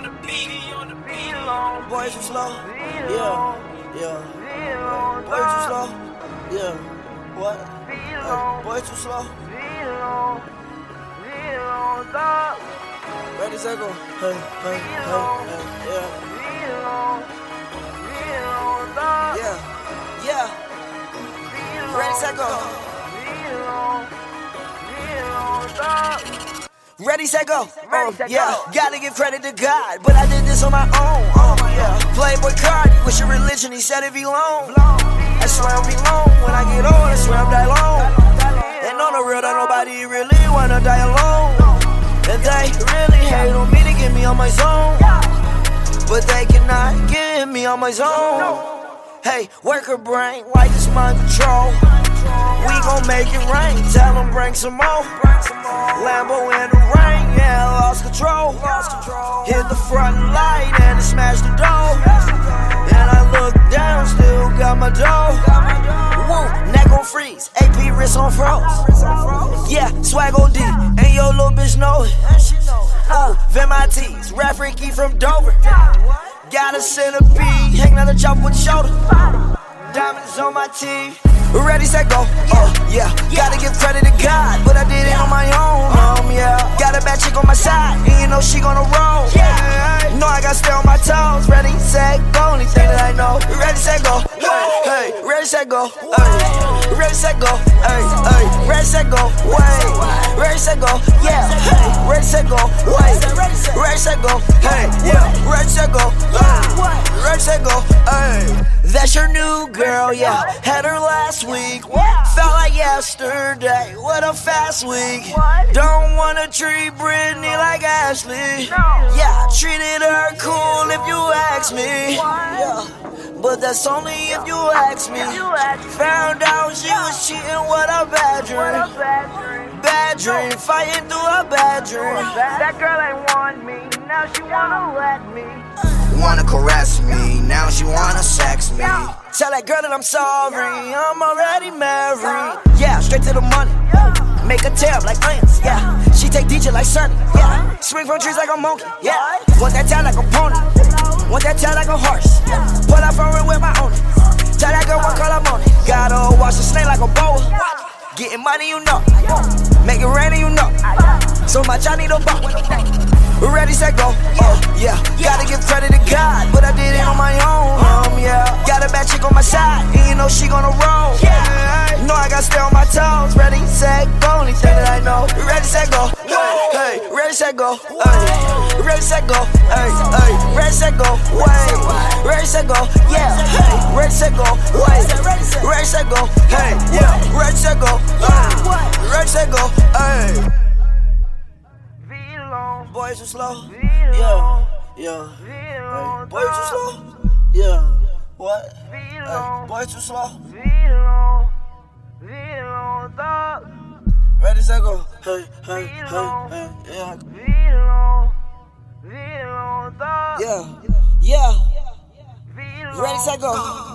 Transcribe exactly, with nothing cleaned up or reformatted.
on the beat, on the beat. Boys too slow, yeah, yeah. Boys too slow, yeah. What? Hey, boys too slow. Ready, set, go. Hey, hey, hey, hey, yeah. Yeah, yeah. Ready, set, go. Ready, set, go. Oh, yeah. Gotta give credit to God, but I did this on my own. Oh, yeah. Playboy Cardi, what's your religion? He said it be long. I swear I'll be long. When I get old, I swear I'm die long. And on the real, that nobody really wanna die alone. And they really hate on me to get me on my zone, but they cannot get me on my zone. Hey, work her brain like it's mind control. We gon' make it rain, tell them bring some more. Lambo in the rain, yeah, lost control. Hit the front light and it smashed the door. And I look down, still got my dough. Woo, neck on freeze, A P wrist on froze. Yeah, swag O D, and your little bitch know it. Ooh, Vim I T's, rap Ricky from Dover. Got a centipede, hanging on the chop with shoulder. Diamonds on my teeth. Ready, set, go. Oh, yeah. Gotta give credit to God, but I did it on my own. Um, yeah. Got a bad chick on my side, and you know she gonna roll. Yeah. Know I gotta stay on my toes. Ready, set, go. Only thing that I know. Ready, set, go. Hey, hey. Ready, set, go. Hey. Ready, set, go. Hey, hey. Ready, set, go. Wait. Ready, set, go. Yeah. Hey. Ready, set, go. Wait. Ready, set, go. Hey. Yeah. Ready, set, go. Hey. Ready, set, go. Hey. That's your new girl, yeah. Had her last week. Felt like yesterday. What a fast week. Don't wanna treat Britney like Ashley. Yeah, treated her cool if you ask me. Yeah, but that's only if you ask me. Found out she was cheating, what a bad dream. Bad dream, fighting through a bad dream. That girl ain't want me, now she wanna let me. Wanna caress me, now she wanna sex me. Tell that girl that I'm sorry, I'm already married. Yeah, straight to the money. Make her tear up like onions, yeah. She take D J like Sunny, yeah. Swing from trees like a monkey, yeah. Want that tail like a pony, want that tail like a horse. Pull out from her with my own. Tell that girl what color I'm on it. Gotta watch the snake like a boa. Getting money, you know. Make it rain, you know. So much I need a buck. Ready, set, go. Oh, yeah. Gotta give credit to God, but I did it on my own. Um, yeah. Got a bad chick on my side, and you know she gonna roll. Yeah. Know I gotta stay on my toes. Ready, set, go. Only thing that I know. Ready, set, go. Hey, ready, set, go. Hey, ready, set, go. Hey, hey, ready, set, go. Wait, ready, set, go. Yeah. Hey, ready, set, go. Wait, ready, set, go. Hey, yeah. Ready, set, go. Hey, ready, set, go. Hey. Boys too slow, yeah, yeah. Hey, boys too slow, yeah. What? Hey, boys too slow. Ready, set, go. Hey, hey, hey, hey, yeah. Yeah, yeah. Ready, set, go.